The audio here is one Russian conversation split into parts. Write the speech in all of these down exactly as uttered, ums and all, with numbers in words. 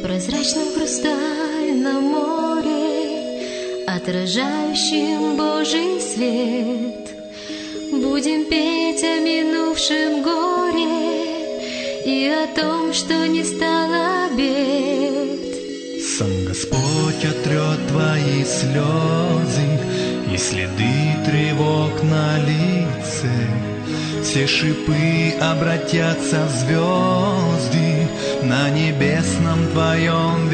прозрачном хрустальном море, отражающем Божий свет. Будем петь о минувшем горе и о том, что не стало бед. Сам Господь отрет твои слезы и следы тревог на лице. Все шипы обратятся в звезды на небесном твоем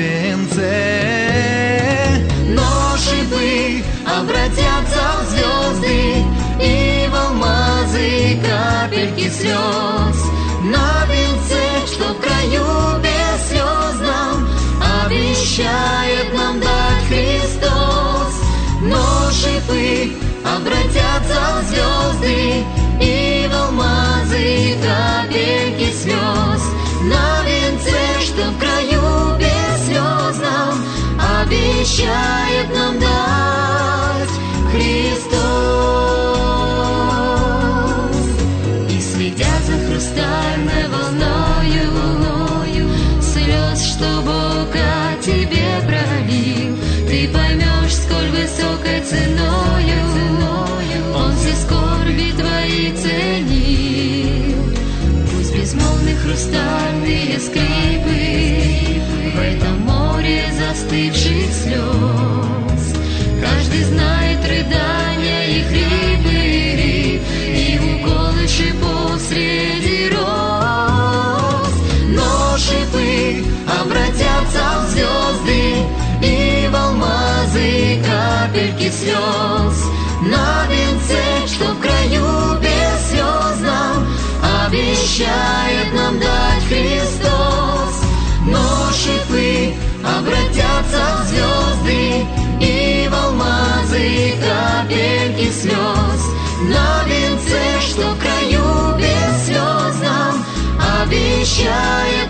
венце. Но шипы обратятся в звезды и в алмазы капельки слез. На венце, что в краю бесслезном обещает нам дать Христос. Но шипы обратятся в звезды и в алмазы капельки слез. На венце, что в краю бесслезном обещает нам дать Христос. И следя за хрустальной волною, волною слез, что Бог о тебе пролил, ты поймешь, сколь высокой ценою, ценою Он все скорби твои ценил. Пусть безмолвны хрустальные скрипы в этом море застывших слез. Каждый знает рыдания и хрипы, и уколы шипов среди роз. Но шипы обратятся в звезды и в алмазы капельки слез. На венце, что в краю бесслезном обещает нам дать Христос. Но шипы обратятся в звезды и в алмазы капельки слез. На венце, что в краю бесслезном обещает